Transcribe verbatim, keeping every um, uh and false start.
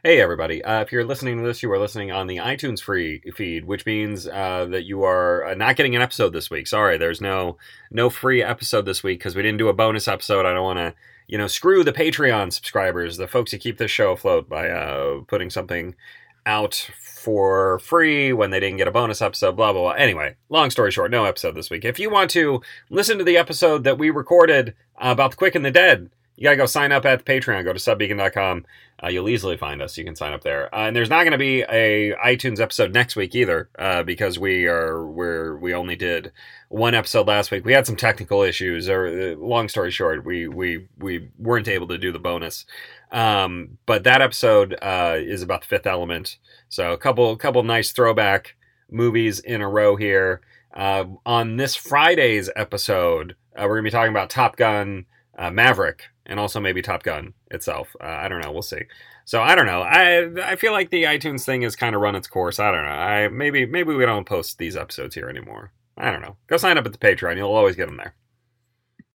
Hey, everybody. Uh, if you're listening to this, you are listening on the iTunes free feed, which means uh, that you are uh, not getting an episode this week. Sorry, there's no no free episode this week because we didn't do a bonus episode. I don't want to, you know, screw the Patreon subscribers, the folks who keep this show afloat by uh, putting something out for free when they didn't get a bonus episode, blah, blah, blah. Anyway, long story short, no episode this week. If you want to listen to the episode that we recorded uh, about the Quick and the Dead, you gotta go sign up at the Patreon. Go to subbeacon dot com. Uh, you'll easily find us. You can sign up there. Uh, and there's not going to be a iTunes episode next week either, uh, because we are we're we only did one episode last week. We had some technical issues. Or uh, long story short, we we we weren't able to do the bonus. Um, but that episode uh, is about the Fifth Element. So a couple couple nice throwback movies in a row here. Uh, on this Friday's episode, uh, we're gonna be talking about Top Gun uh, Maverick. And also maybe Top Gun itself. Uh, I don't know. We'll see. So I don't know. I I feel like the iTunes thing has kind of run its course. I don't know. I maybe maybe we don't post these episodes here anymore. I don't know. Go sign up at the Patreon. You'll always get them there.